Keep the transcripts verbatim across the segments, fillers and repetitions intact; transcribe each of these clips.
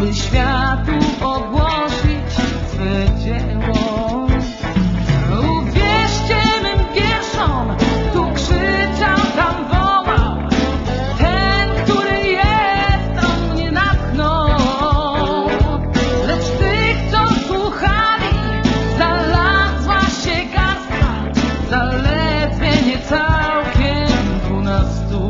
by światu ogłosić swe dzieło. Uwierzcie mym wierszom, tu krzyczał, tam wołał, ten, który jest, on mnie natchnął. Lecz tych, co słuchali, znalazła się garstka, zaledwie nie całkiem dwunastu,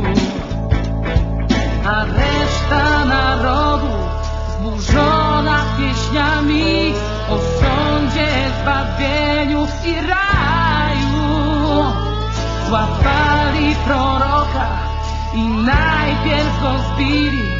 a reszta narodu zburzona pieśniami o sądzie, zbawieniu i raju. Złapali proroka i najpierw go zbili,